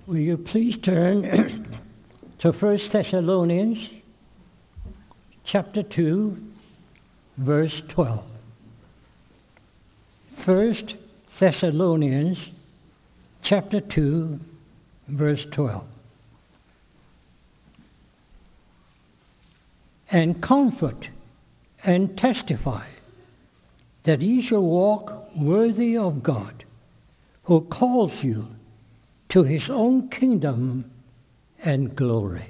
Will you please turn to 1 Thessalonians chapter 2, verse 12. 1 Thessalonians chapter 2, verse 12. And comfort and testify that ye shall walk worthy of God, who calls you to his own kingdom and glory.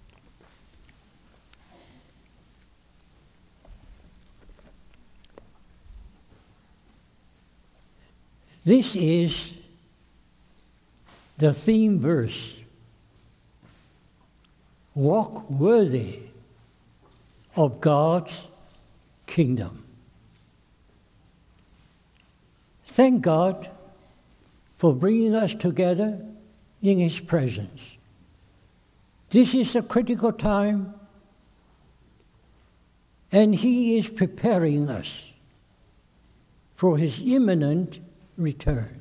This is the theme verse. Walk worthy of God's kingdom. Thank God for bringing us together in his presence. This is a critical time, and he is preparing us for his imminent return.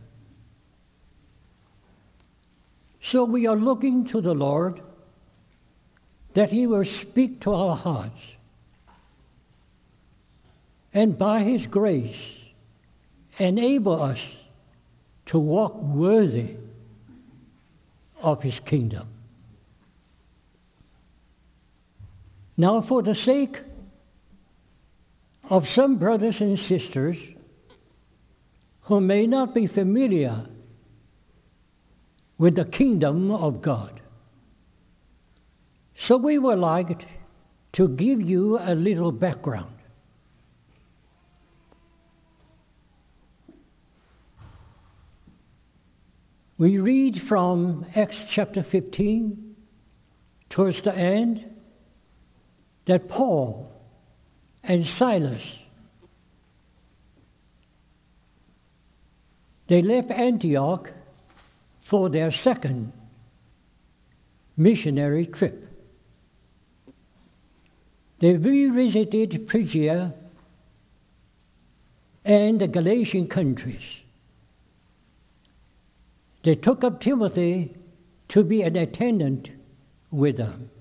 So we are looking to the Lord that he will speak to our hearts, and by his grace enable us to walk worthy of his kingdom. Now, for the sake of some brothers and sisters who may not be familiar with the kingdom of God, so we would like to give you a little background. We read from Acts chapter 15 towards the end that Paul and Silas, they left Antioch for their second missionary trip. They revisited Phrygia and the Galatian countries. They took up Timothy to be an attendant with them.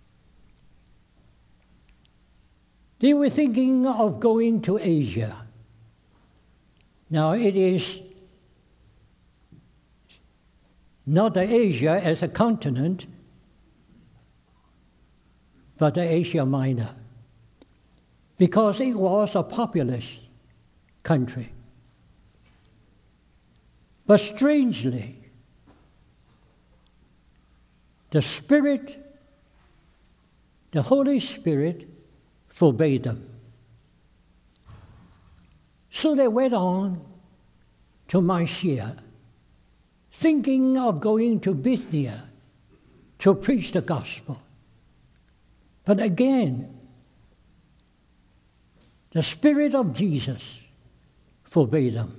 They were thinking of going to Asia. Now, it is not the Asia as a continent, but the Asia Minor, because it was a populous country. But strangely, the Holy Spirit forbade them. So they went on to Mysia, thinking of going to Bithynia to preach the gospel. But again, the Spirit of Jesus forbade them.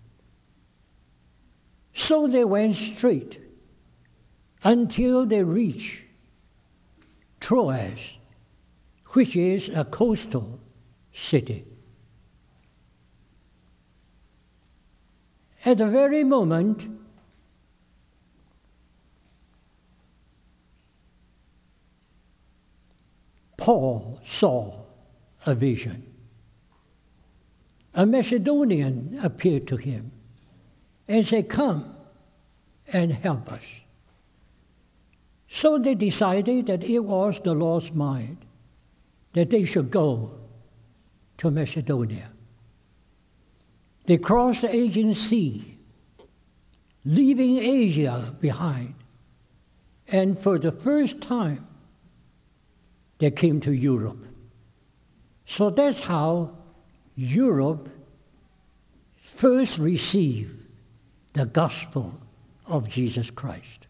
So they went straight until they reached Troas, which is a coastal city. At the very moment Paul saw a vision, a Macedonian appeared to him and said, "Come and help us." So they decided that it was the Lord's mind that they should go to Macedonia. They crossed the Aegean Sea, leaving Asia behind. And for the first time, they came to Europe. So that's how Europe first received the gospel of Jesus Christ.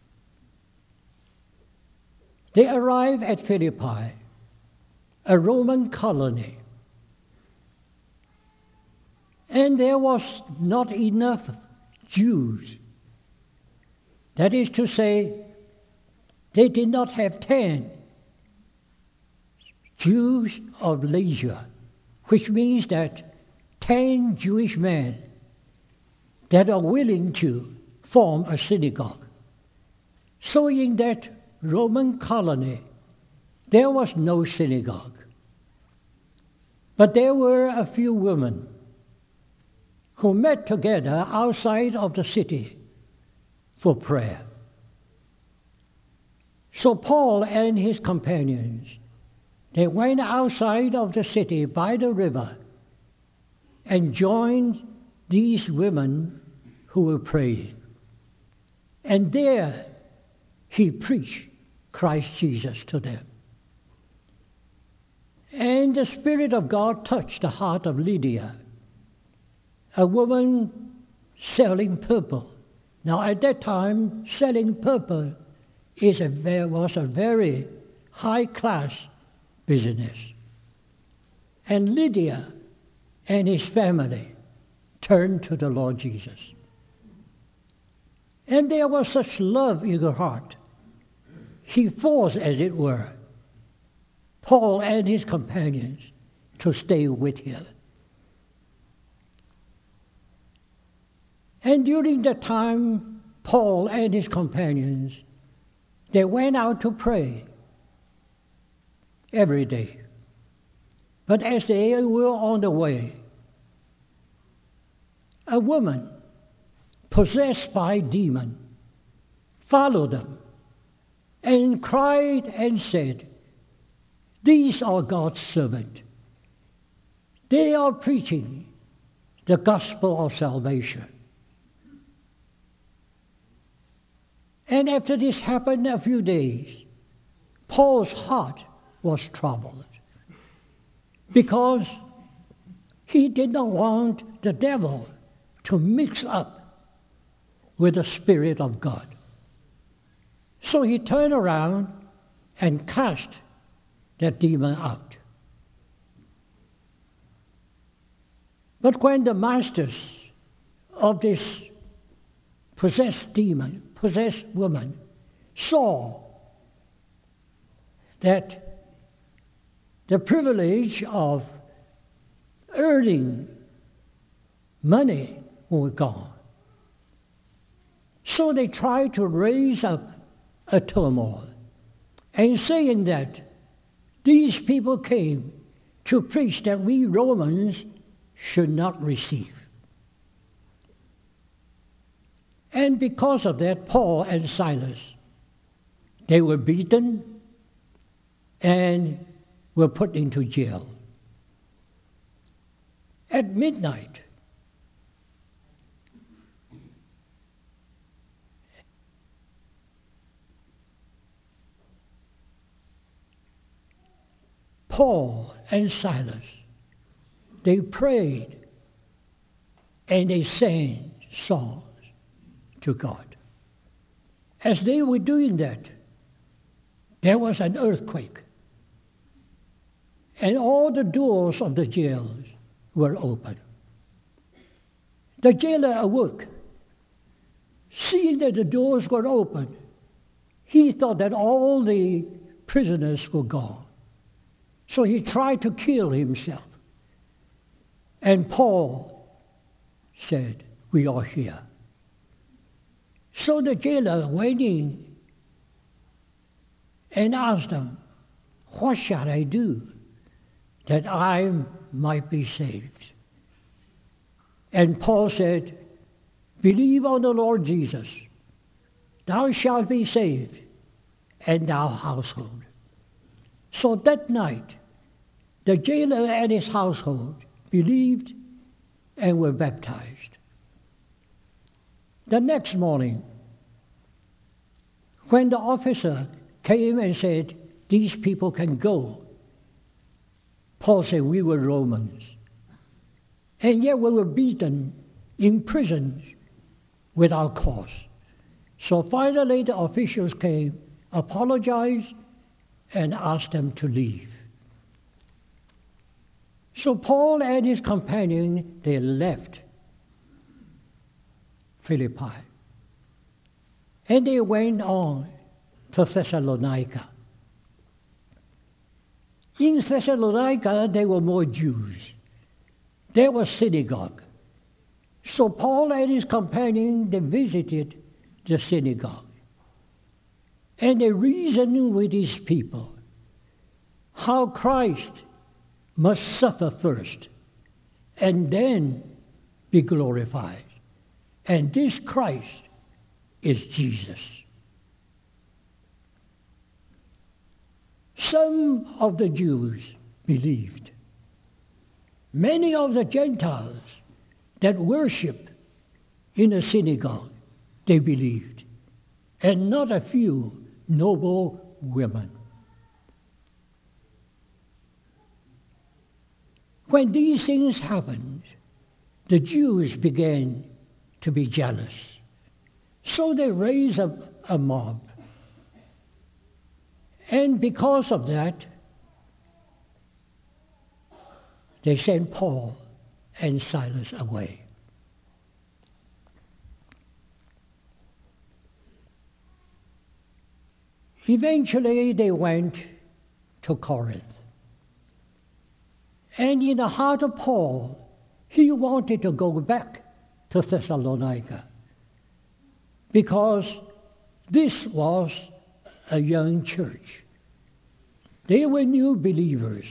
They arrived at Philippi, a Roman colony, and there was not enough Jews. That is to say, they did not have 10 Jews of leisure, which means that 10 Jewish men that are willing to form a synagogue. So in that Roman colony, there was no synagogue. But there were a few women who met together outside of the city for prayer. So Paul and his companions, they went outside of the city by the river and joined these women who were praying. And there he preached Christ Jesus to them. And the Spirit of God touched the heart of Lydia, a woman selling purple. Now at that time, selling purple was a very high-class business. And Lydia and his family turned to the Lord Jesus. And there was such love in her heart. He forced, as it were, Paul and his companions to stay with him. And during the time, Paul and his companions, they went out to pray every day. But as they were on the way, a woman possessed by a demon followed them and cried and said, "These are God's servants. They are preaching the gospel of salvation." And after this happened a few days, Paul's heart was troubled because he did not want the devil to mix up with the Spirit of God. So he turned around and cast that demon out. But when the masters of this possessed woman, saw that the privilege of earning money was gone, so they tried to raise up a turmoil and saying that these people came to preach that we Romans should not receive. And because of that, Paul and Silas, they were beaten and were put into jail. At midnight, Paul and Silas, they prayed and they sang songs to God. As they were doing that, there was an earthquake, and all the doors of the jails were open. The jailer awoke. Seeing that the doors were open, he thought that all the prisoners were gone. So he tried to kill himself. And Paul said, "We are here." So the jailer went in and asked him, "What shall I do that I might be saved?" And Paul said, "Believe on the Lord Jesus. Thou shalt be saved, and thy household." So that night, the jailer and his household believed and were baptized. The next morning, when the officer came and said, "These people can go," Paul said, "We were Romans, and yet we were beaten, imprisoned without cause." So finally the officials came, apologized, and asked them to leave. So Paul and his companion, they left Philippi, and they went on to Thessalonica. In Thessalonica, there were more Jews. There was synagogue. So Paul and his companion, they visited the synagogue. And they reasoned with these people how Christ must suffer first and then be glorified. And this Christ is Jesus. Some of the Jews believed. Many of the Gentiles that worship in a synagogue, they believed. And not a few noble women. When these things happened, the Jews began to be jealous. So they raised up a mob. And because of that, they sent Paul and Silas away. Eventually, they went to Corinth. And in the heart of Paul, he wanted to go back to Thessalonica because this was a young church. They were new believers,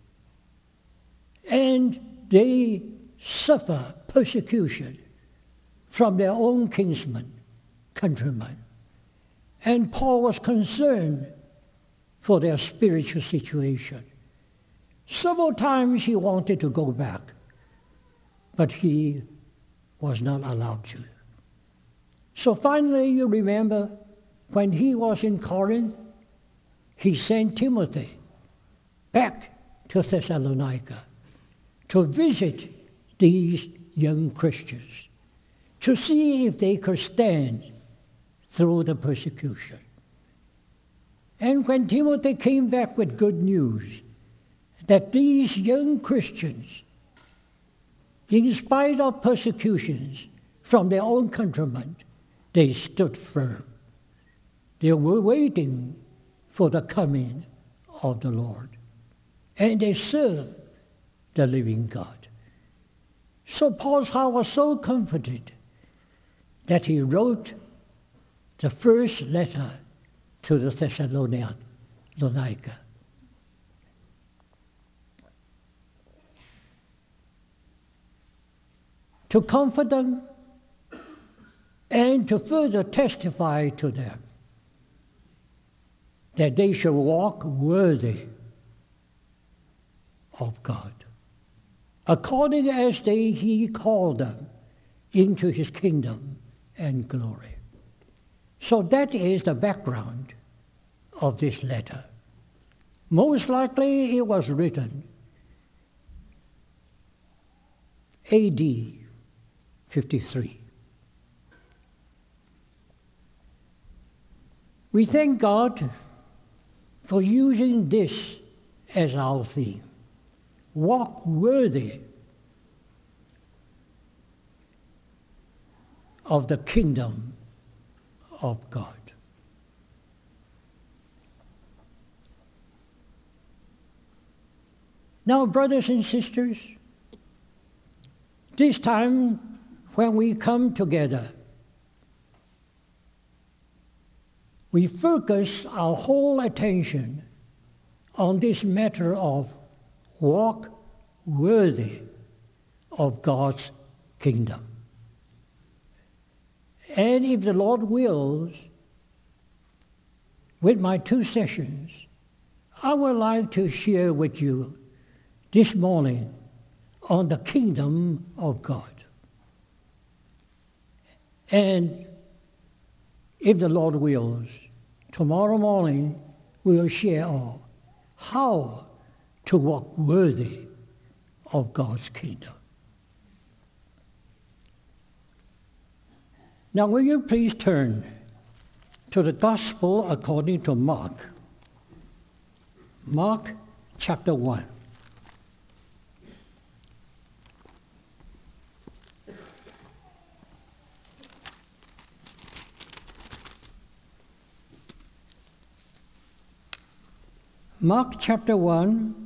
and they suffer persecution from their own kinsmen, countrymen. And Paul was concerned for their spiritual situation. Several times he wanted to go back, but he was not allowed to. So finally, you remember, when he was in Corinth, he sent Timothy back to Thessalonica to visit these young Christians, to see if they could stand through the persecution. And when Timothy came back with good news that these young Christians, in spite of persecutions from their own countrymen, they stood firm. They were waiting for the coming of the Lord. And they served the living God. So Paul's heart was so comforted that he wrote the first letter to the Thessalonica. To comfort them and to further testify to them that they should walk worthy of God, according as he called them into his kingdom and glory. So that is the background of this letter. Most likely it was written AD 53. We thank God for using this as our theme. Walk worthy of the kingdom of God. Now, brothers and sisters, this time when we come together, we focus our whole attention on this matter of walk worthy of God's kingdom. And if the Lord wills, with my 2 sessions, I would like to share with you this morning on the kingdom of God. And if the Lord wills, tomorrow morning we will share how to walk worthy of God's kingdom. Now, will you please turn to the Gospel according to Mark. Mark chapter 1. Mark chapter 1,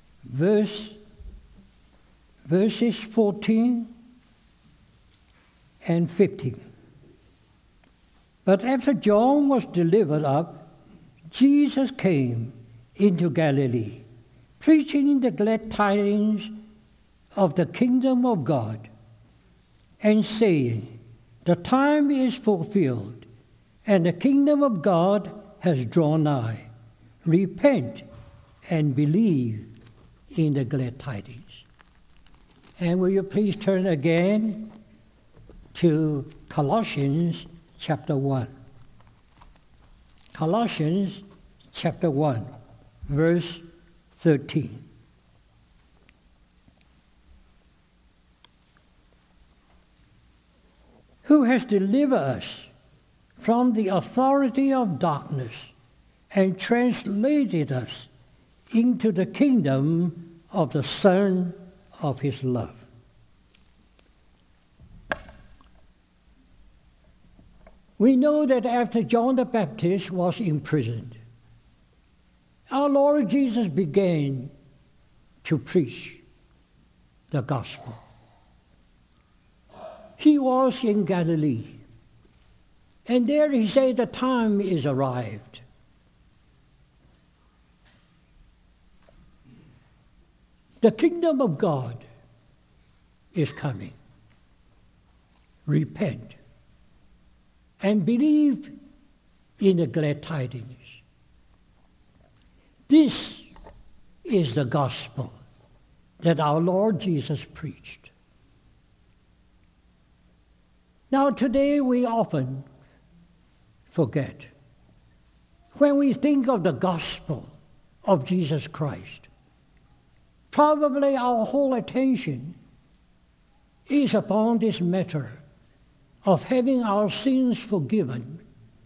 verses 14 and 15. But after John was delivered up, Jesus came into Galilee, preaching the glad tidings of the kingdom of God, and saying, "The time is fulfilled, and the kingdom of God has drawn nigh. Repent and believe in the glad tidings." And will you please turn again to Colossians chapter 1. Colossians chapter 1, verse 13. Who has delivered us from the authority of darkness and translated us into the kingdom of the Son of his love. We know that after John the Baptist was imprisoned, our Lord Jesus began to preach the gospel. He was in Galilee, and there he said, "The time is arrived." The kingdom of God is coming. Repent and believe in the glad tidings. This is the gospel that our Lord Jesus preached. Now today we often forget. When we think of the gospel of Jesus Christ, probably our whole attention is upon this matter of having our sins forgiven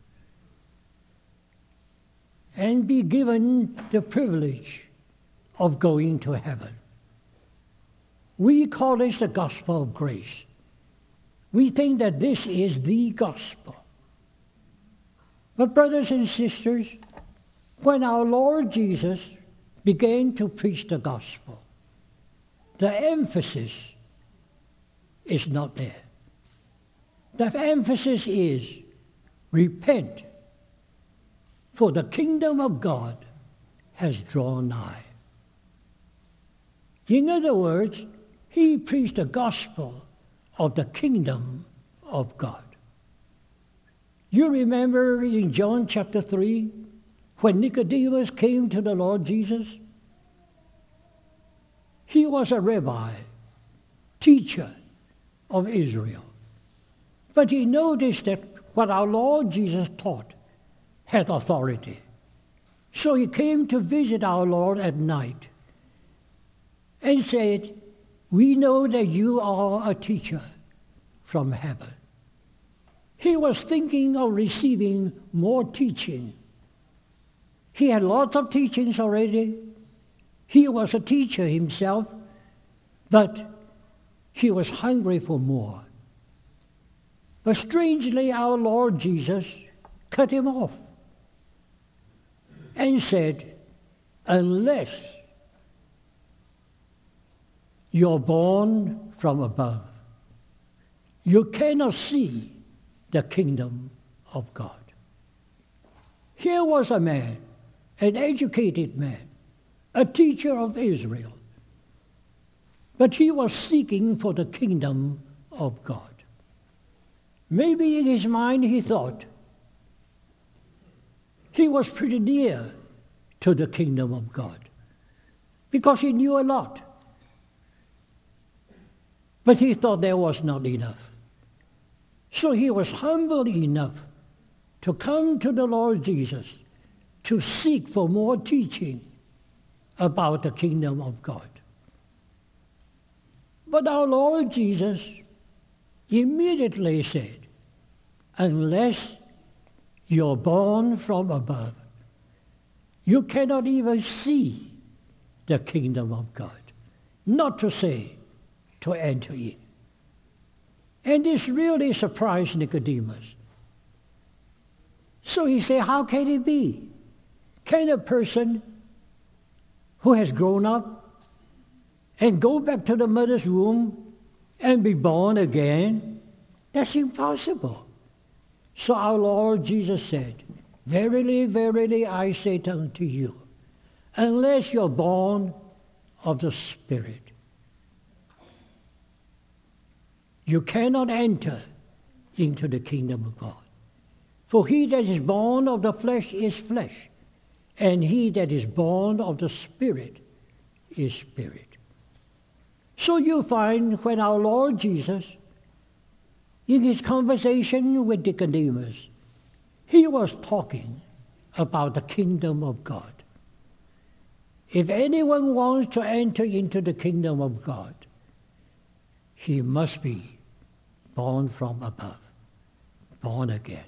and be given the privilege of going to heaven. We call this the gospel of grace. We think that this is the gospel. But brothers and sisters, when our Lord Jesus began to preach the gospel, the emphasis is not there. The emphasis is repent, for the kingdom of God has drawn nigh. In other words, he preached the gospel of the kingdom of God. You remember in John chapter 3, when Nicodemus came to the Lord Jesus? He was a rabbi, teacher of Israel. But he noticed that what our Lord Jesus taught had authority. So he came to visit our Lord at night and said, "We know that you are a teacher from heaven." He was thinking of receiving more teaching. He had lots of teachings already. He was a teacher himself, but he was hungry for more. But strangely, our Lord Jesus cut him off and said, "Unless you're born from above, you cannot see the kingdom of God." Here was a man, an educated man, a teacher of Israel, but he was seeking for the kingdom of God. Maybe in his mind he thought he was pretty near to the kingdom of God because he knew a lot. But he thought there was not enough. So he was humble enough to come to the Lord Jesus to seek for more teaching about the kingdom of God. But our Lord Jesus immediately said, "Unless you're born from above, you cannot even see the kingdom of God, not to say to enter in." And this really surprised Nicodemus. So he said, how can it be? Can a person who has grown up and go back to the mother's womb and be born again? That's impossible. So our Lord Jesus said, Verily, verily, I say unto you, unless you're born of the Spirit, you cannot enter into the kingdom of God. For he that is born of the flesh is flesh, and he that is born of the Spirit is spirit. So you find when our Lord Jesus, in his conversation with Nicodemus, he was talking about the kingdom of God. If anyone wants to enter into the kingdom of God, he must be born from above, born again.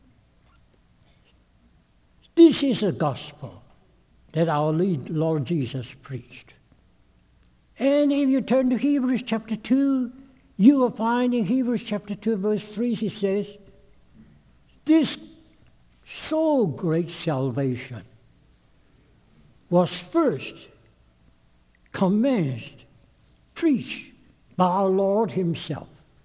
This is the gospel that our Lord Jesus preached. And if you turn to Hebrews chapter 2, you will find in Hebrews chapter 2, verse 3, he says, this so great salvation was first commenced, preached by our Lord himself.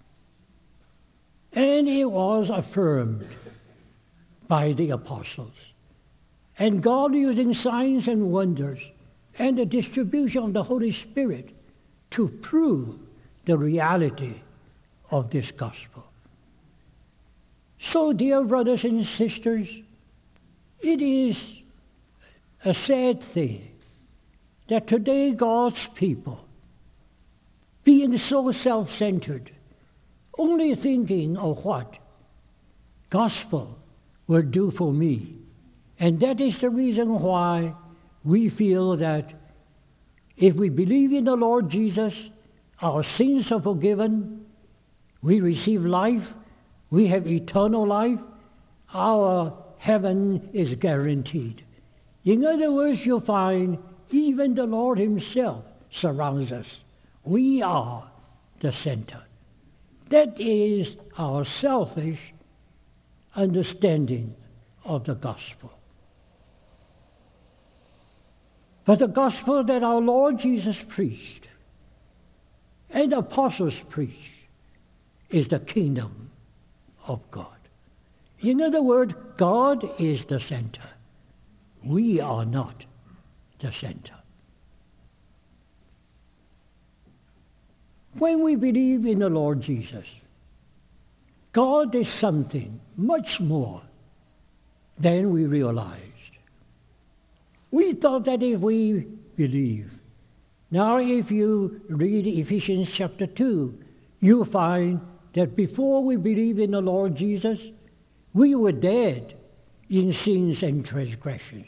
And it was affirmed by the apostles. And God using signs and wonders and the distribution of the Holy Spirit to prove the reality of this gospel. So, dear brothers and sisters, it is a sad thing that today God's people, being so self-centered, only thinking of what gospel will do for me. And that is the reason why we feel that if we believe in the Lord Jesus, our sins are forgiven, we receive life, we have eternal life, our heaven is guaranteed. In other words, you'll find even the Lord himself surrounds us. We are the center. That is our selfish understanding of the gospel. But the gospel that our Lord Jesus preached and the apostles preached is the kingdom of God. In other words, God is the center. We are not the center. When we believe in the Lord Jesus, God is something much more than we realized. We thought that if we believe. Now if you read Ephesians chapter 2, you'll find that before we believe in the Lord Jesus, we were dead in sins and transgressions.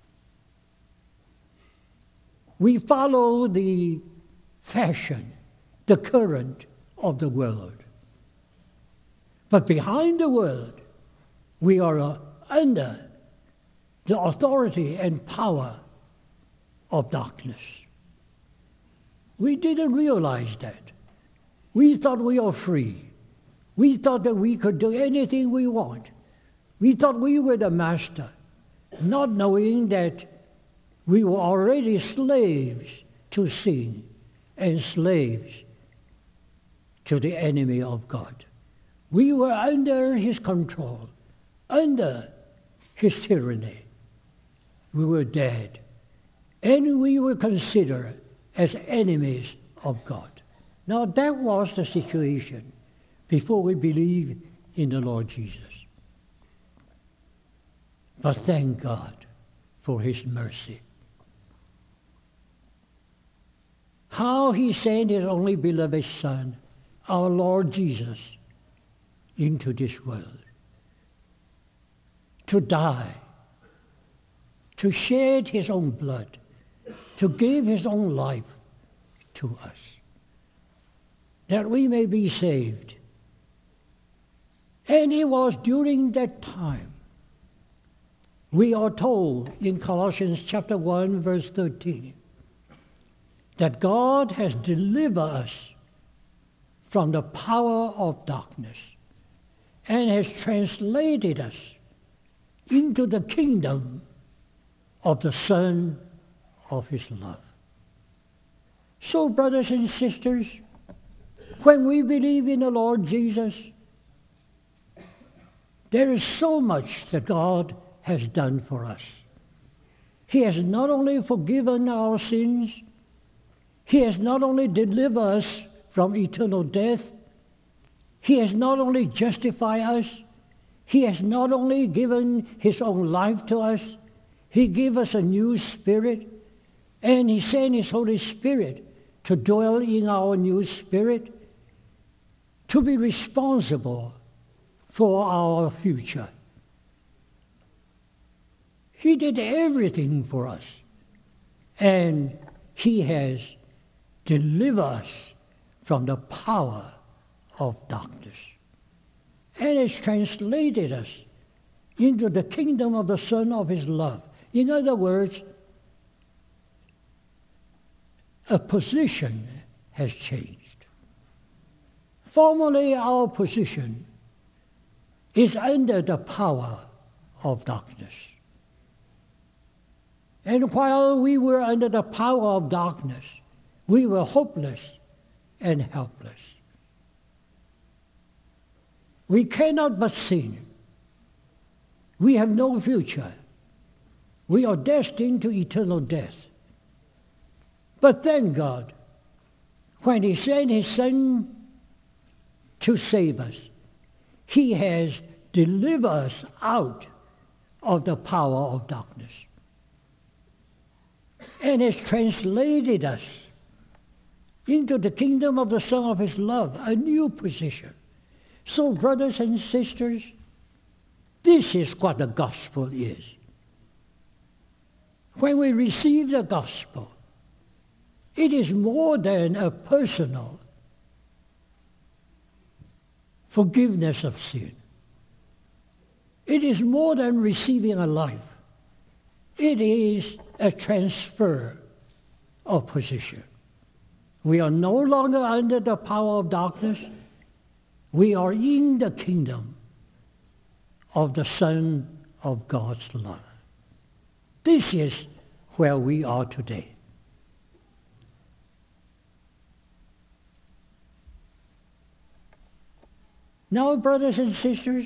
We follow the fashion, the current of the world. But behind the world, we are under the authority and power of darkness. We didn't realize that. We thought we were free. We thought that we could do anything we want. We thought we were the master, not knowing that we were already slaves to sin and slaves to the enemy of God. We were under his control, under his tyranny. We were dead, and we were considered as enemies of God. Now that was the situation before we believed in the Lord Jesus. But thank God for his mercy. How he sent his only beloved Son, our Lord Jesus, into this world to die, to shed his own blood, to give his own life to us, that we may be saved. And it was during that time, we are told in Colossians chapter 1, verse 13, that God has delivered us from the power of darkness and has translated us into the kingdom of the Son of his love. So, brothers and sisters, when we believe in the Lord Jesus, there is so much that God has done for us. He has not only forgiven our sins, He has not only delivered us from eternal death, He has not only justified us, He has not only given His own life to us, He gave us a new spirit, and He sent His Holy Spirit to dwell in our new spirit, to be responsible for our future. He did everything for us, and He has delivered us from the power of darkness, and has translated us into the kingdom of the Son of His love. In other words, a position has changed. Formerly, our position is under the power of darkness. And while we were under the power of darkness, we were hopeless and helpless. We cannot but sin. We have no future. We are destined to eternal death. But thank God, when He sent His Son to save us, He has delivered us out of the power of darkness and has translated us into the kingdom of the Son of His love, a new position. So, brothers and sisters, this is what the gospel is. When we receive the gospel, it is more than a personal forgiveness of sin. It is more than receiving a life. It is a transfer of position. We are no longer under the power of darkness. We are in the kingdom of the Son of God's love. This is where we are today. Now, brothers and sisters,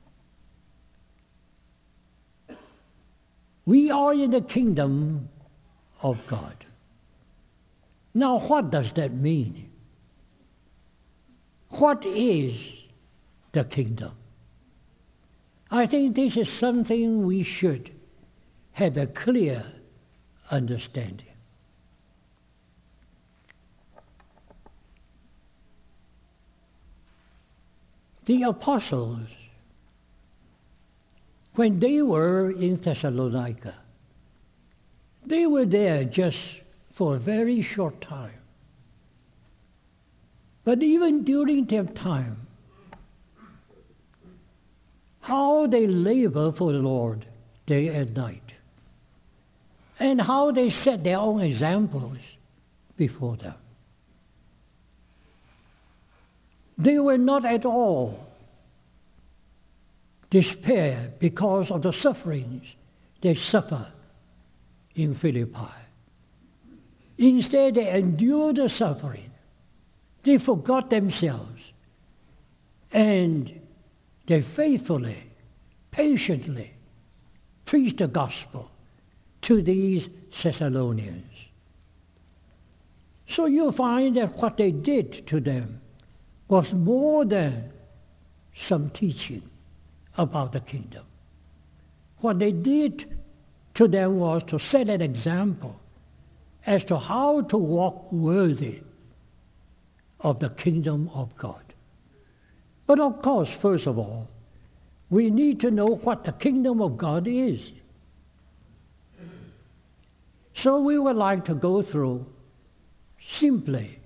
we are in the kingdom of God. Now, what does that mean? What is the kingdom? I think this is something we should have a clear understanding. The apostles, when they were in Thessalonica, they were there just for a very short time. But even during their time, how they labor for the Lord day and night, and how they set their own examples before them. They were not at all despair because of the sufferings they suffered in Philippi. Instead, they endured the suffering. They forgot themselves, and they faithfully, patiently preached the gospel to these Thessalonians. So you'll find that what they did to them was more than some teaching about the kingdom. What they did to them was to set an example as to how to walk worthy of the kingdom of God. But of course, first of all, we need to know what the kingdom of God is. So we would like to go through simply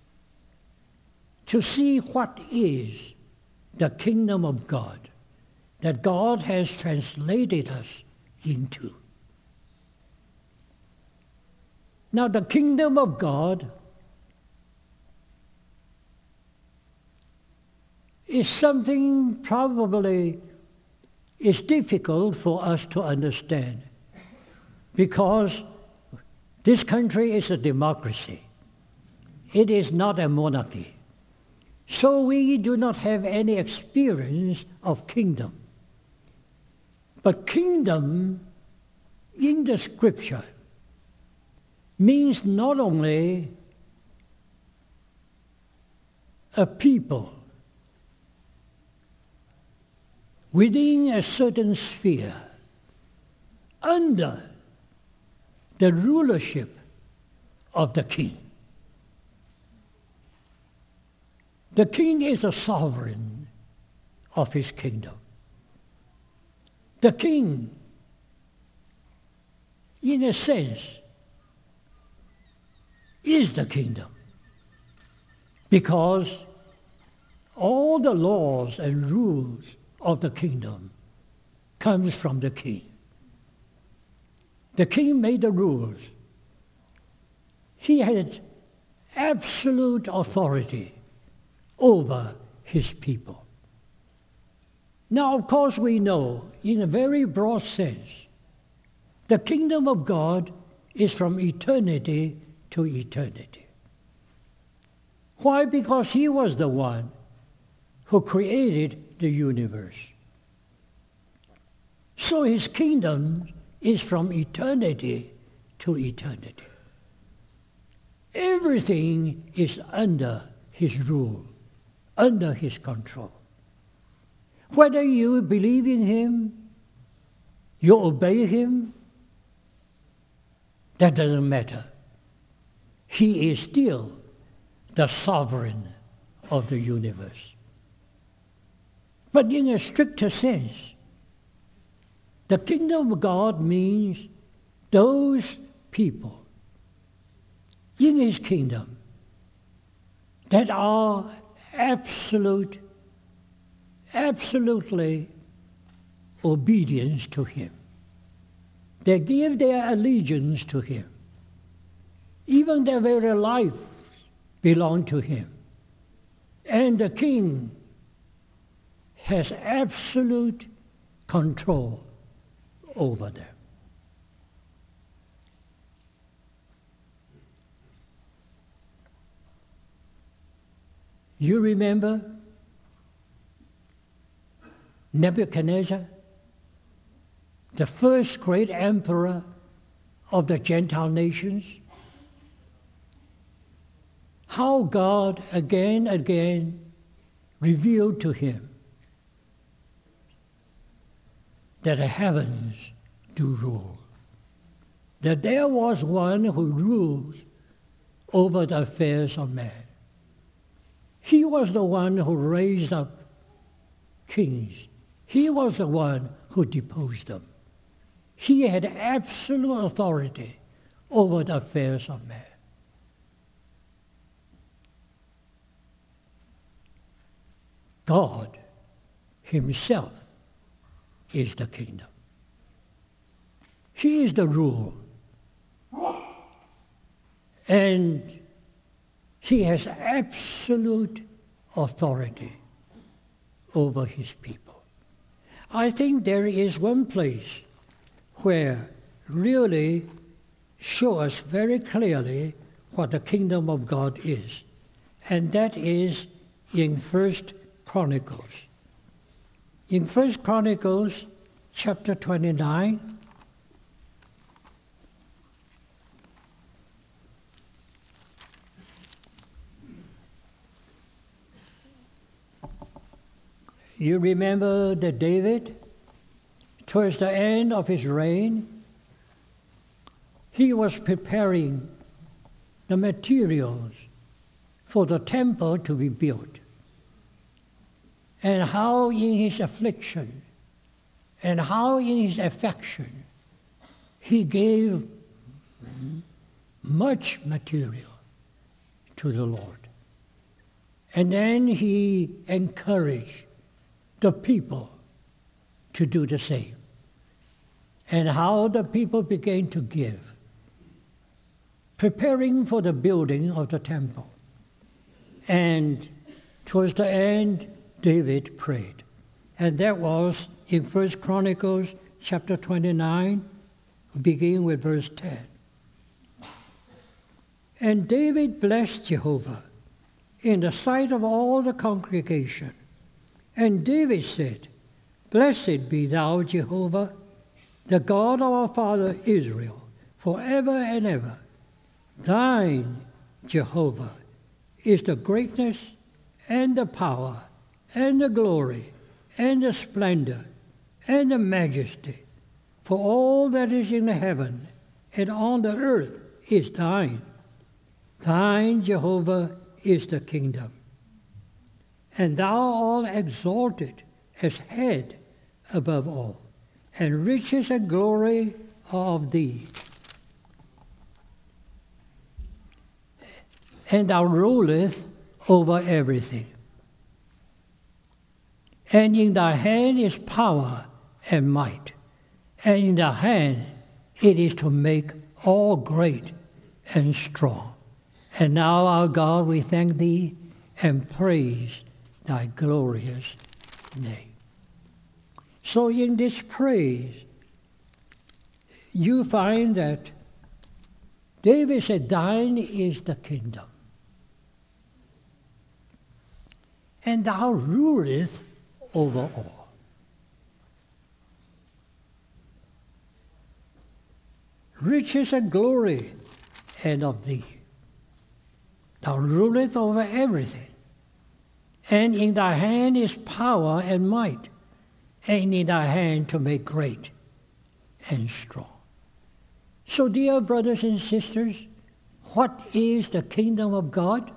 to see what is the kingdom of God that God has translated us into. Now, the kingdom of God is something probably is difficult for us to understand, because this country is a democracy. It is not a monarchy. So we do not have any experience of kingdom. But kingdom in the scripture means not only a people within a certain sphere under the rulership of the king. The king is a sovereign of his kingdom. The king, in a sense, is the kingdom, because all the laws and rules of the kingdom comes from the king. The king made the rules. He had absolute authority over his people. Now, of course, we know, in a very broad sense, the kingdom of God is from eternity to eternity. Why? Because he was the one who created the universe. So his kingdom is from eternity to eternity. Everything is under his rule, under his control. Whether you believe in him, you obey him, that doesn't matter. He is still the sovereign of the universe. But in a stricter sense, the kingdom of God means those people in his kingdom that are absolutely obedience to him. They give their allegiance to him. Even their very life belongs to him. And the king has absolute control over them. You remember Nebuchadnezzar, the first great emperor of the Gentile nations? How God again and again revealed to him that the heavens do rule, that there was one who rules over the affairs of man. He was the one who raised up kings. He was the one who deposed them. He had absolute authority over the affairs of man. God himself is the kingdom. He is the rule. And he has absolute authority over his people. I think there is one place where really shows us very clearly what the kingdom of God is, and that is in 1 Chronicles. In 1 Chronicles chapter 29, you remember that David, towards the end of his reign, he was preparing the materials for the temple to be built. And how in his affliction and how in his affection he gave much material to the Lord. And then he encouraged the people to do the same. And how the people began to give, preparing for the building of the temple. And towards the end, David prayed. And that was in 1 Chronicles chapter 29, beginning with verse 10. And David blessed Jehovah in the sight of all the congregation. And David said, Blessed be thou, Jehovah, the God of our father Israel, forever and ever. Thine, Jehovah, is the greatness and the power and the glory and the splendor and the majesty. For all that is in the heaven and on the earth is thine. Thine, Jehovah, is the kingdom. And thou art exalted as head above all, and riches and glory are of thee. And thou rulest over everything. And in thy hand is power and might, and in thy hand it is to make all great and strong. And now, our God, we thank thee and praise thy glorious name. So in this praise, you find that David said, thine is the kingdom, and thou rulest over all. Riches and glory and of thee. Thou rulest over everything. And in thy hand is power and might, and in thy hand to make great and strong. So, dear brothers and sisters, what is the kingdom of God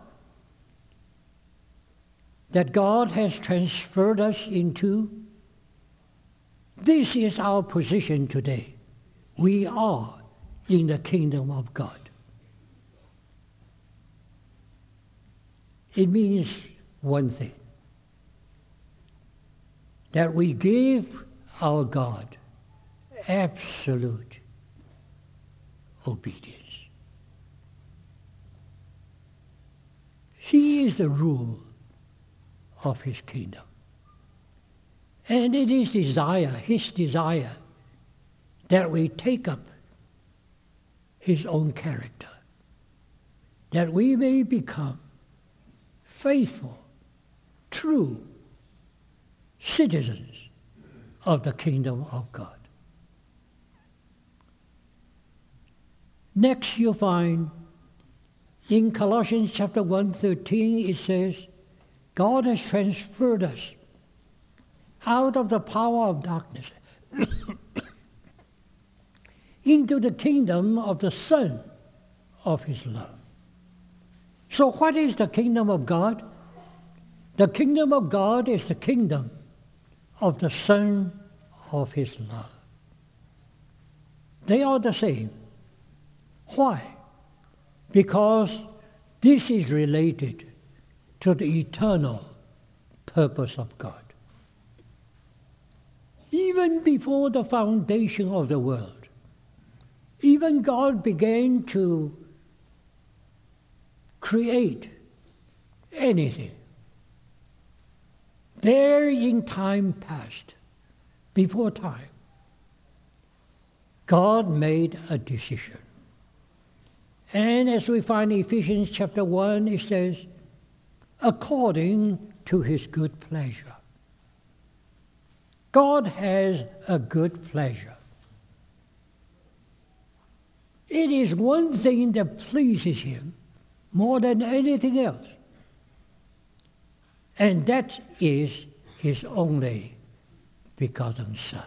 that God has transferred us into? This is our position today. We are in the kingdom of God. It means one thing, that we give our God absolute obedience. He is the rule of his kingdom. And it is his desire, that we take up his own character, that we may become faithful, true citizens of the kingdom of God. Next, you'll find in Colossians chapter 1:13, it says, God has transferred us out of the power of darkness into the kingdom of the Son of his love. So what is the kingdom of God? The kingdom of God is the kingdom of the Son of his love. They are the same. Why? Because this is related to the eternal purpose of God. Even before the foundation of the world, even God began to create anything. There in time past, before time, God made a decision. And as we find in Ephesians chapter 1, it says, according to his good pleasure. God has a good pleasure. It is one thing that pleases him more than anything else. And that is his only begotten Son.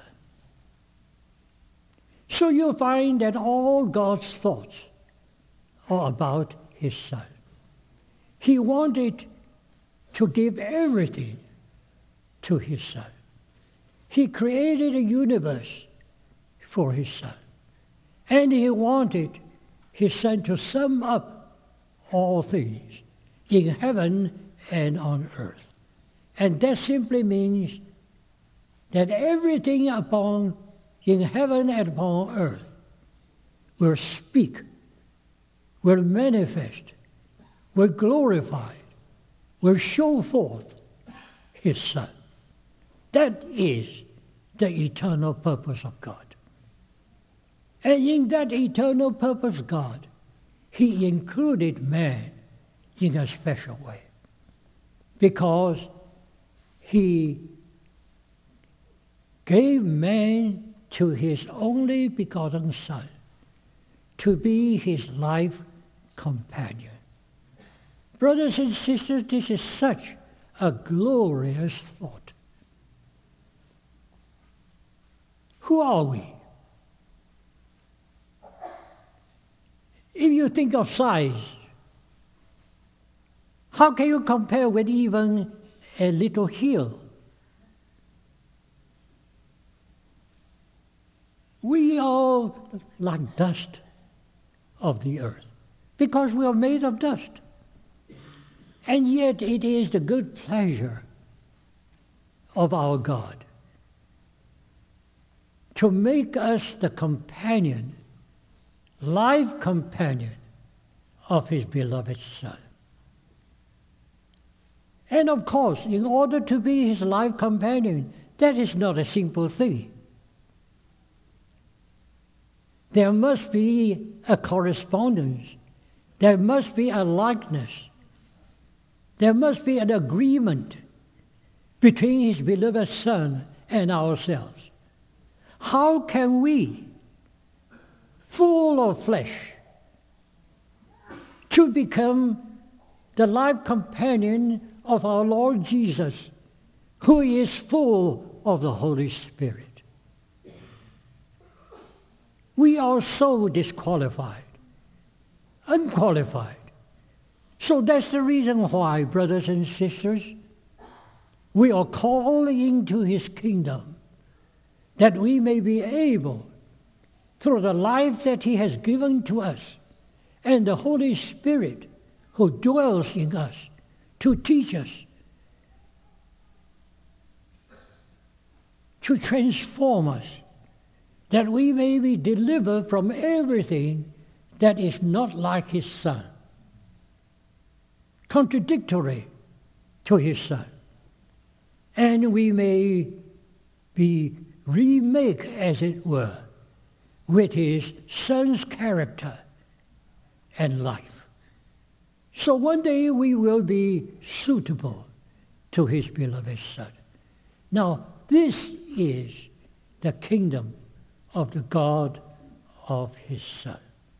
So you'll find that all God's thoughts are about his Son. He wanted to give everything to his Son. He created a universe for his Son. And he wanted his Son to sum up all things in heaven and on earth. And that simply means that everything in heaven and upon earth will speak, will manifest, will glorify, will show forth his Son. That is the eternal purpose of God. And in that eternal purpose, God, he included man in a special way, because he gave man to his only begotten Son to be his life companion. Brothers and sisters, this is such a glorious thought. Who are we? If you think of size, how can you compare with even a little hill? We are like dust of the earth because we are made of dust. And yet it is the good pleasure of our God to make us the companion, life companion of his beloved Son. And of course, in order to be his life companion, that is not a simple thing. There must be a correspondence. There must be a likeness. There must be an agreement between his beloved Son and ourselves. How can we, full of flesh, to become the life companion of our Lord Jesus, who is full of the Holy Spirit? We are so disqualified, unqualified. So that's the reason why, brothers and sisters, we are called into his kingdom, that we may be able, through the life that he has given to us, and the Holy Spirit who dwells in us, to teach us, to transform us, that we may be delivered from everything that is not like his Son, contradictory to his Son. And we may be remade, as it were, with his Son's character and life. So one day we will be suitable to his beloved Son. Now, this is the kingdom of the God of his Son.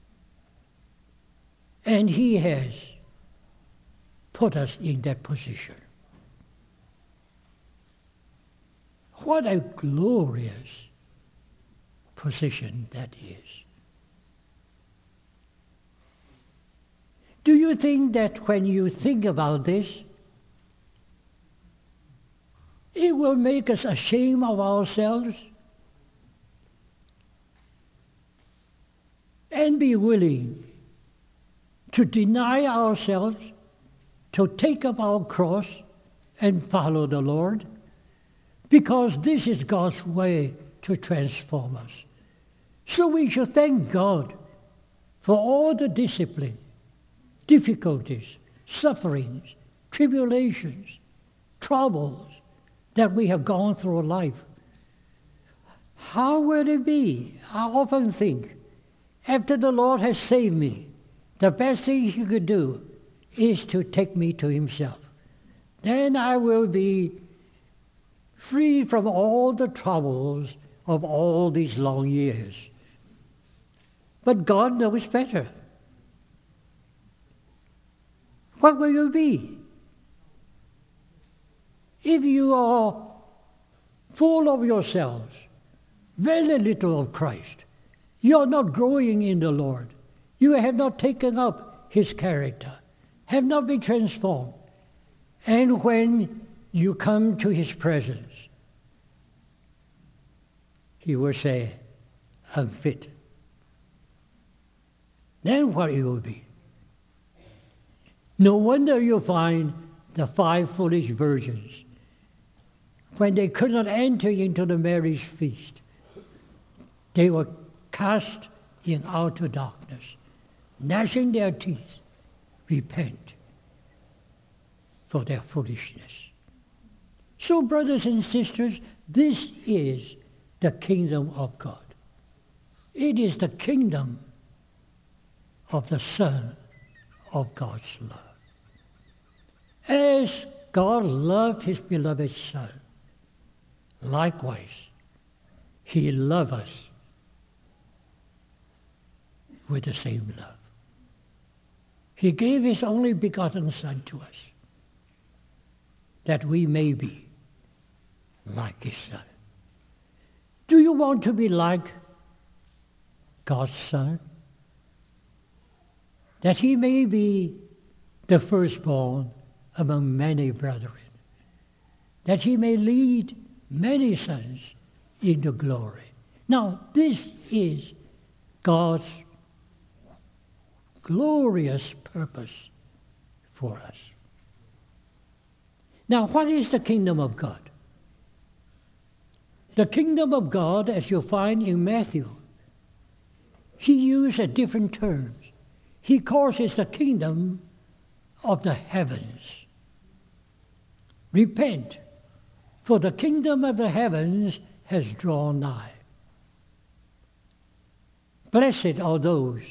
And he has put us in that position. What a glorious position that is. Do you think that when you think about this, it will make us ashamed of ourselves and be willing to deny ourselves, to take up our cross and follow the Lord? Because this is God's way to transform us. So we should thank God for all the discipline, difficulties, sufferings, tribulations, troubles that we have gone through life. How will it be? I often think, after the Lord has saved me, the best thing he could do is to take me to himself. Then I will be free from all the troubles of all these long years. But God knows better. What will you be? If you are full of yourselves, very little of Christ, you are not growing in the Lord. You have not taken up his character, have not been transformed. And when you come to his presence, he will say, unfit. Then what it will be? No wonder you find the 5 foolish virgins, when they could not enter into the marriage feast, they were cast in outer darkness, gnashing their teeth, repent for their foolishness. So, brothers and sisters, this is the kingdom of God. It is the kingdom of the Son of God's love. As God loved his beloved Son, likewise, He loved us with the same love. He gave his only begotten Son to us, that we may be like his Son. Do you want to be like God's Son? That he may be the firstborn among many brethren, that he may lead many sons into glory. Now, this is God's glorious purpose for us. Now, what is the kingdom of God? The kingdom of God, as you find in Matthew, he used different terms. He calls it the kingdom of the heavens. Repent, for the kingdom of the heavens has drawn nigh. Blessed are those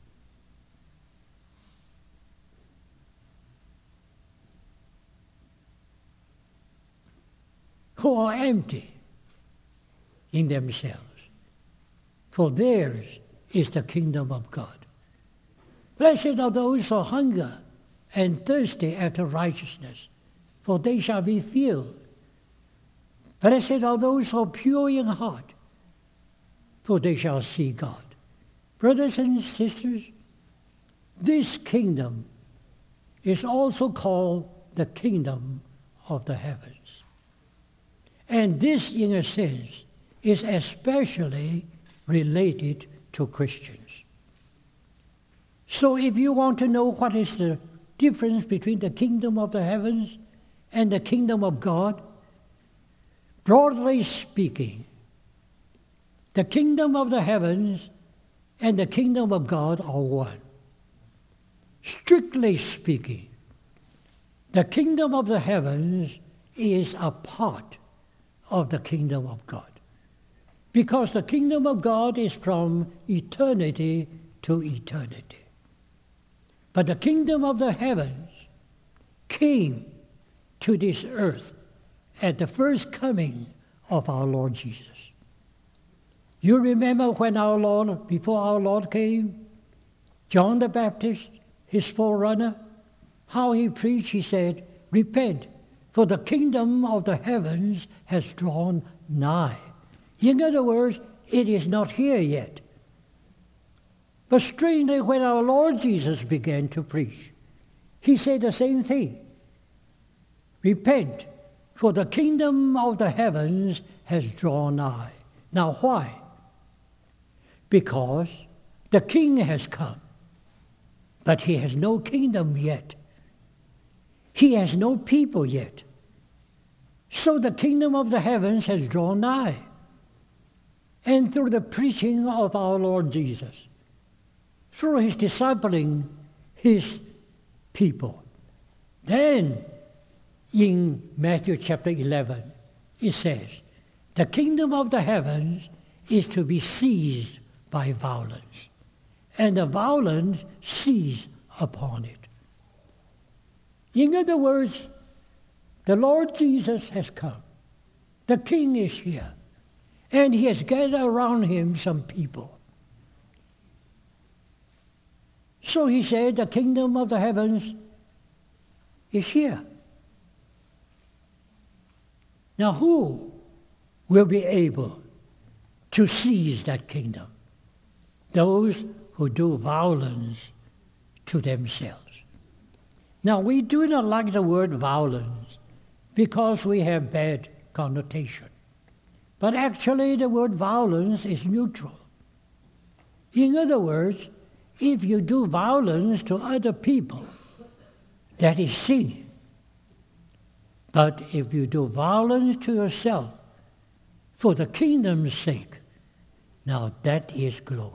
who are empty in themselves, for theirs is the kingdom of God. Blessed are those who hunger and thirsty after righteousness, for they shall be filled. Blessed are those who are pure in heart, for they shall see God. Brothers and sisters, this kingdom is also called the kingdom of the heavens. And this, in a sense, is especially related to Christians. So if you want to know what is the difference between the kingdom of the heavens and the kingdom of God, broadly speaking, the kingdom of the heavens and the kingdom of God are one. Strictly speaking, the kingdom of the heavens is a part of the kingdom of God, because the kingdom of God is from eternity to eternity. But the kingdom of the heavens came to this earth at the first coming of our Lord Jesus. You remember when before our Lord came, John the Baptist, his forerunner, how he preached, he said, repent, for the kingdom of the heavens has drawn nigh. In other words, it is not here yet. But strangely, when our Lord Jesus began to preach, he said the same thing. Repent, for the kingdom of the heavens has drawn nigh. Now why? Because the king has come, but he has no kingdom yet. He has no people yet. So the kingdom of the heavens has drawn nigh. And through the preaching of our Lord Jesus, through his discipling his people, then in Matthew chapter 11, it says, the kingdom of the heavens is to be seized by violence, and the violence seize upon it. In other words, the Lord Jesus has come. The King is here. And he has gathered around him some people. So he said, the kingdom of the heavens is here. Now who will be able to seize that kingdom? Those who do violence to themselves. Now, we do not like the word violence because we have bad connotation. But actually, the word violence is neutral. In other words, if you do violence to other people, that is sin. But if you do violence to yourself for the kingdom's sake, now that is glory.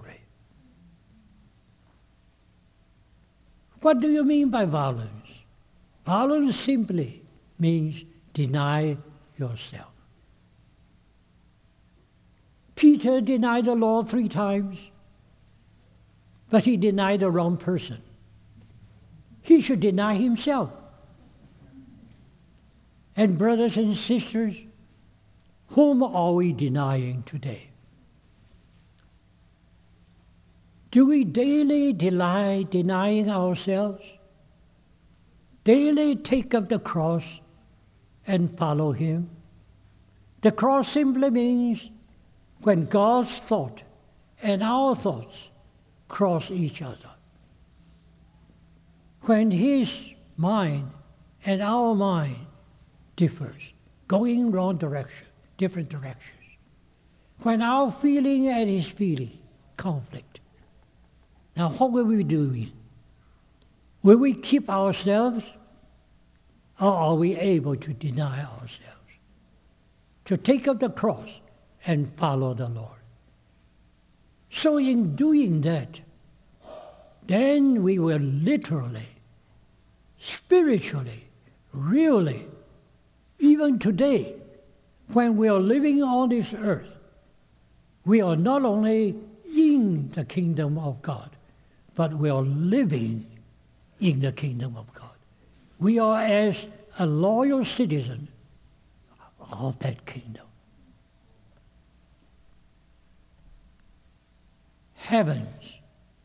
What do you mean by violence? Violence simply means deny yourself. Peter denied the Lord 3 times, but he denied the wrong person. He should deny himself. And brothers and sisters, whom are we denying today? Do we daily denying ourselves? Daily take up the cross and follow Him? The cross simply means when God's thought and our thoughts cross each other. When His mind and our mind differs, going wrong direction, different directions. When our feeling and His feeling conflict. Now what will we do? Will we keep ourselves, or are we able to deny ourselves? To take up the cross and follow the Lord. So in doing that, then we will literally, spiritually, really, even today, when we are living on this earth, we are not only in the kingdom of God, but we are living in the kingdom of God. We are as a loyal citizen of that kingdom. Heavens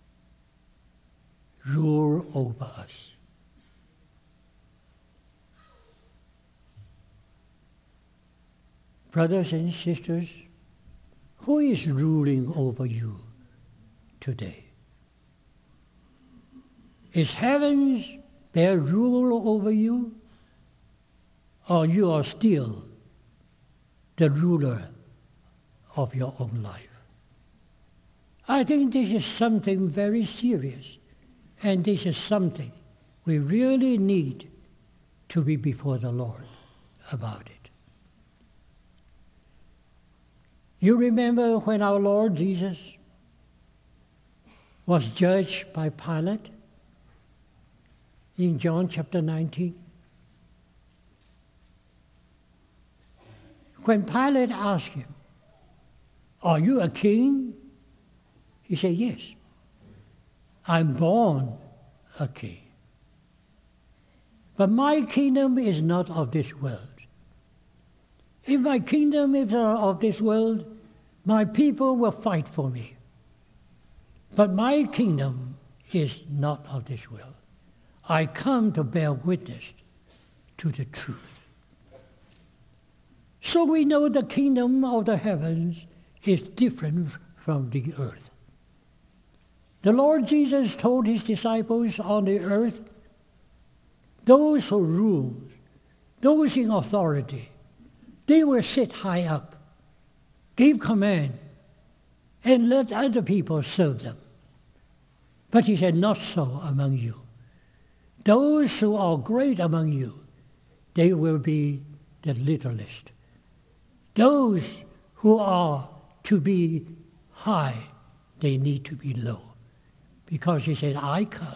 rule over us. Brothers and sisters, who is ruling over you today? Is heavens their rule over you? Or you are still the ruler of your own life? I think this is something very serious, and this is something we really need to be before the Lord about it. You remember when our Lord Jesus was judged by Pilate in John chapter 19? When Pilate asked him, "Are you a king?" He said, "Yes, I'm born a king. But my kingdom is not of this world. If my kingdom is of this world, my people will fight for me. But my kingdom is not of this world. I come to bear witness to the truth." So we know the kingdom of the heavens is different from the earth. The Lord Jesus told His disciples on the earth, those who rule, those in authority, they will sit high up, give command, and let other people serve them. But He said, not so among you. Those who are great among you, they will be the littlest. Those who are to be high, they need to be low. Because He said, I come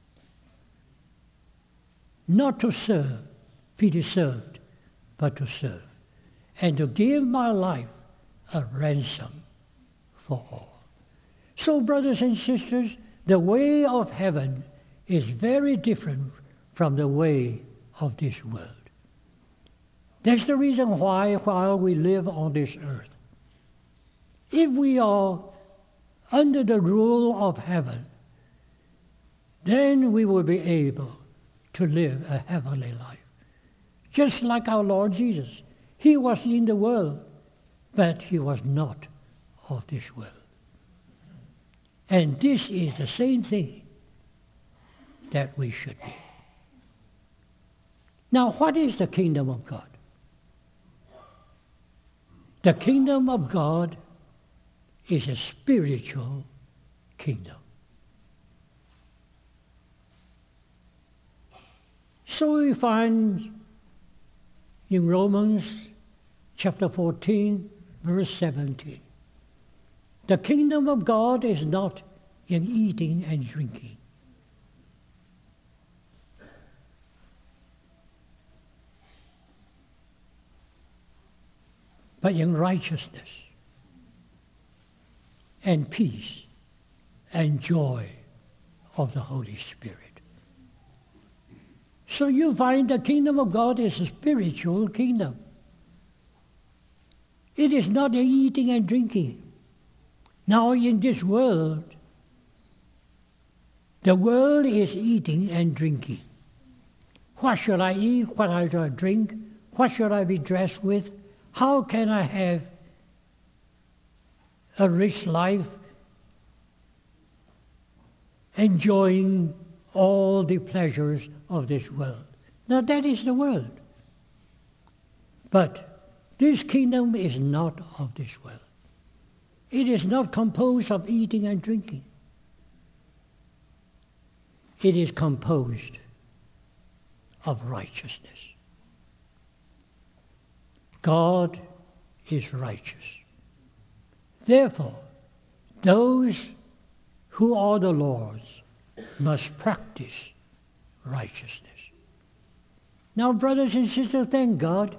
not to serve, be served, but to serve, and to give my life a ransom for all. So, brothers and sisters, the way of heaven is very different from the way of this world. That's the reason why, while we live on this earth, if we are under the rule of heaven, then we will be able to live a heavenly life. Just like our Lord Jesus. He was in the world, but He was not of this world. And this is the same thing that we should be. Now, what is the kingdom of God? The kingdom of God is a spiritual kingdom. So we find in Romans chapter 14, verse 17, the kingdom of God is not in eating and drinking, but in righteousness and peace and joy of the Holy Spirit. So you find the kingdom of God is a spiritual kingdom. It is not in eating and drinking. Now in this world, The world is eating and drinking. What shall I eat? What shall I drink? What shall I be dressed with? How can I have a rich life, enjoying all the pleasures of this world? Now that is the world. But this kingdom is not of this world. It is not composed of eating and drinking. It is composed of righteousness. God is righteous. Therefore, those who are the Lord's must practice righteousness. Now, brothers and sisters, thank God,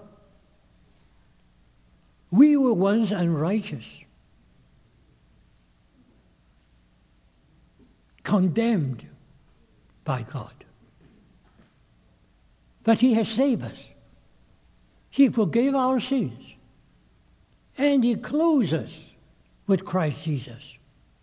we were once unrighteous, condemned by God. But He has saved us. He forgave our sins. And He clothes us with Christ Jesus.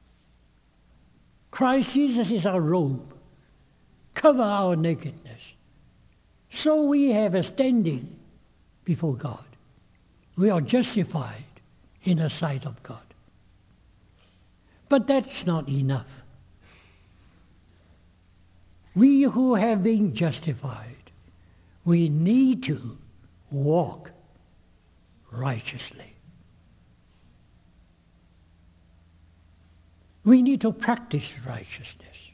Christ Jesus is our robe, cover our nakedness. So we have a standing before God. We are justified in the sight of God. But that's not enough. We who have been justified, we need to walk righteously. We need to practice righteousness.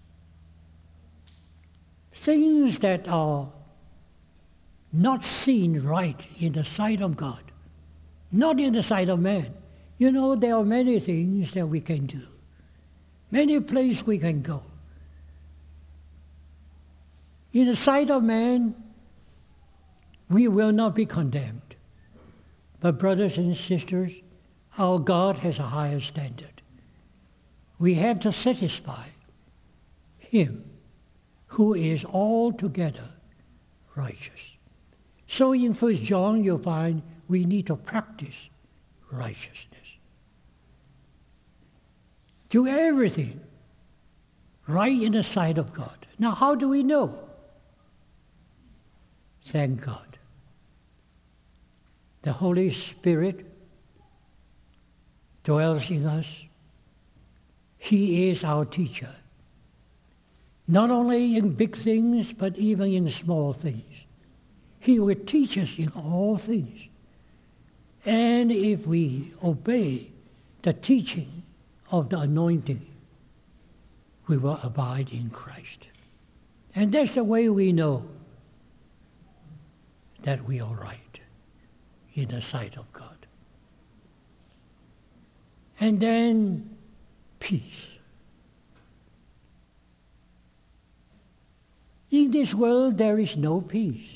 Things that are not seen right in the sight of God, not in the sight of man. You know, there are many things that we can do, many places we can go. In the sight of man, we will not be condemned. But brothers and sisters, our God has a higher standard. We have to satisfy Him who is altogether righteous. So in 1 John you'll find we need to practice righteousness. Do everything right in the sight of God. Now how do we know? Thank God. The Holy Spirit dwells in us. He is our teacher. Not only in big things, but even in small things. He will teach us in all things. And if we obey the teaching of the anointing, we will abide in Christ. And that's the way we know that we are right in the sight of God. And then peace. In this world there is no peace.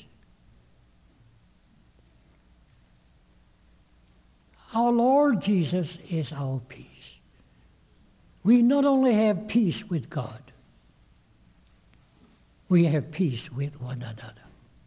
Our Lord Jesus is our peace. We not only have peace with God, we have peace with one another.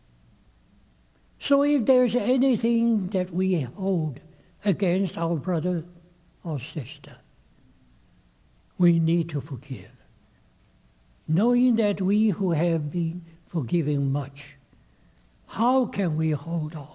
So if there's anything that we hold against our brother or sister, we need to forgive, knowing that we who have been forgiven much, how can we hold on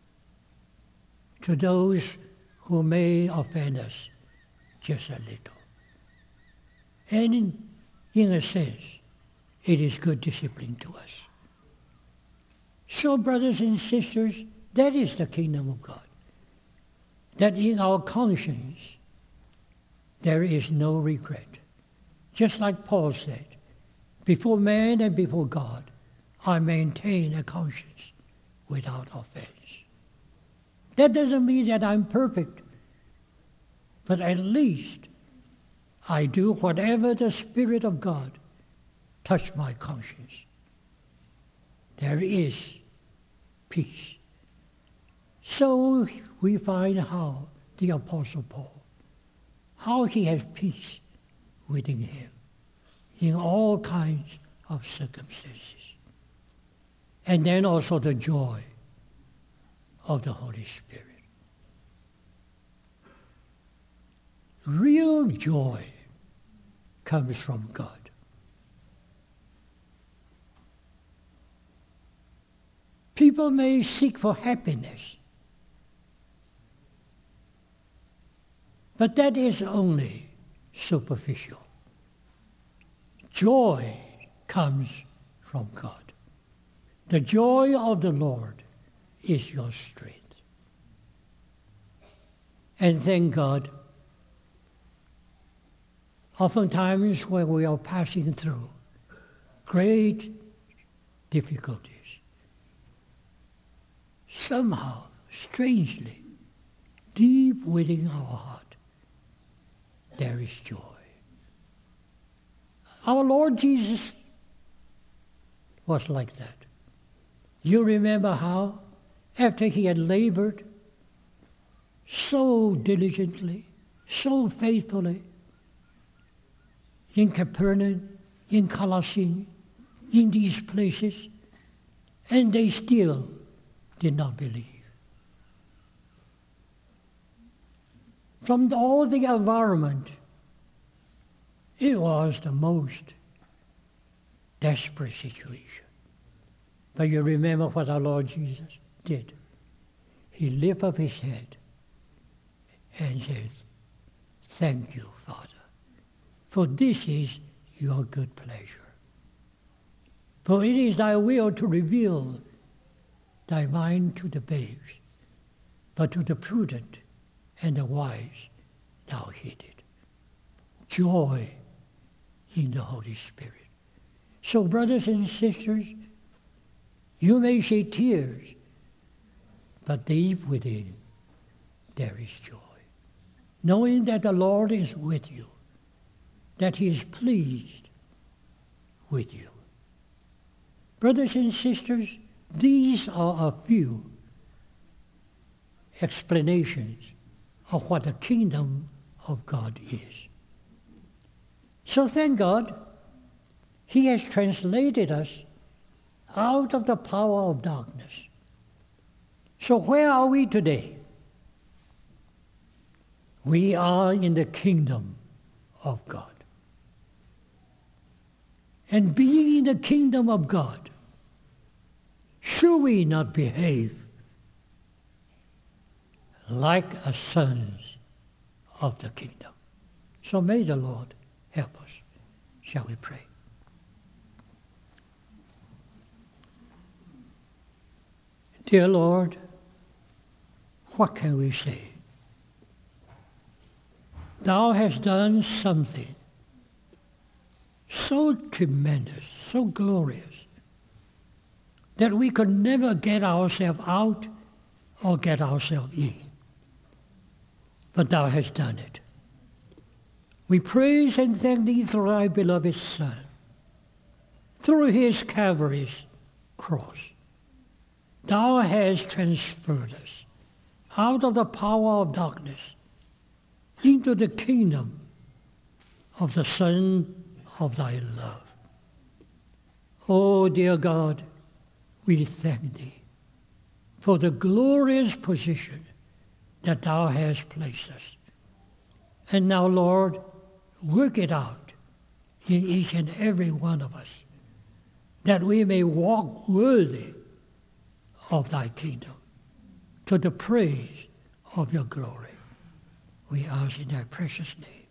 to those who may offend us just a little? And in a sense, it is good discipline to us. So, brothers and sisters, that is the kingdom of God. That in our conscience, there is no regret. Just like Paul said, before man and before God, I maintain a conscience without offense. That doesn't mean that I'm perfect, but at least I do whatever the Spirit of God touch my conscience. There is peace. So we find how the Apostle Paul, how he has peace within him in all kinds of circumstances. And then also the joy of the Holy Spirit. Real joy comes from God. People may seek for happiness, but that is only superficial. Joy comes from God. The joy of the Lord is your strength. And thank God, oftentimes when we are passing through great difficulties, somehow, strangely, deep within our heart, there is joy. Our Lord Jesus was like that. You remember how, after he had labored so diligently, so faithfully, in Capernaum, in Colossae, in these places, and they still did not believe. From all the environment, it was the most desperate situation. But you remember what our Lord Jesus did. He lifted up his head and said, "Thank you, Father, for this is your good pleasure. For it is thy will to reveal thy mind to the babes, but to the prudent and the wise thou hid it." Joy in the Holy Spirit. So brothers and sisters, you may shed tears, but deep within there is joy. Knowing that the Lord is with you, that he is pleased with you. Brothers and sisters, these are a few explanations of what the kingdom of God is. So thank God, he has translated us out of the power of darkness. So where are we today? We are in the kingdom of God. And being in the kingdom of God, should we not behave like a sons of the kingdom? So may the Lord help us. Shall we pray? Dear Lord, what can we say? Thou hast done something so tremendous, so glorious, that we could never get ourselves out or get ourselves in. But thou hast done it. We praise and thank thee through thy beloved Son, through his Calvary's cross. Thou hast transferred us out of the power of darkness into the kingdom of the Son of thy love. Oh, dear God, we thank thee for the glorious position that thou hast placed us. And now, Lord, work it out in each and every one of us, that we may walk worthy of thy kingdom, to the praise of your glory. We ask in thy precious name.